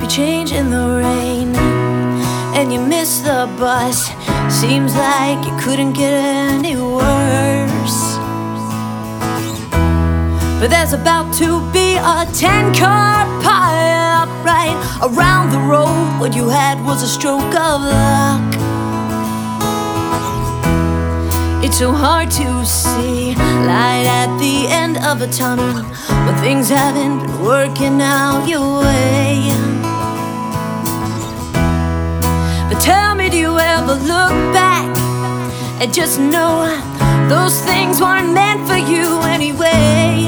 you change in the rain, and you miss the bus. Seems like it couldn't get any worse. But there's about to be a 10-car pile up right around the road. What you had was a stroke of luck. It's so hard to see light at the end of a tunnel when things haven't been working out your way. But tell me, do you ever look back and just know those things weren't meant for you anyway?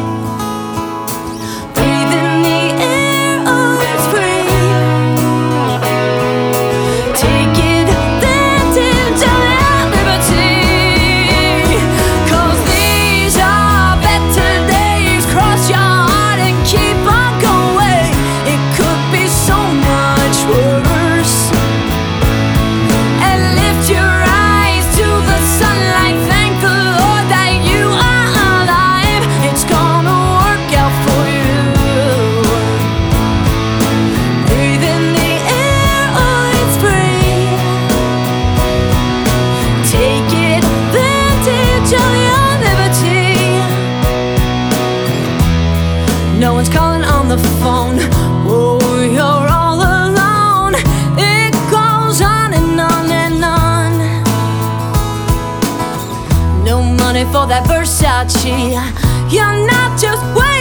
Breathing the air, oh, it's free. Take advantage of your liberty, 'cause these are better days. Cross your heart and keep on going. It could be so much worse. And lift your eyes to the sunlight. Thank the Lord that you are alive. It's gonna work out for you. Breathe in the air, oh, it's free. Take advantage of your liberty. No one's calling on the phone. Oh, you're all alone. It goes on and on and on. No money for that Versace. You're not just waiting.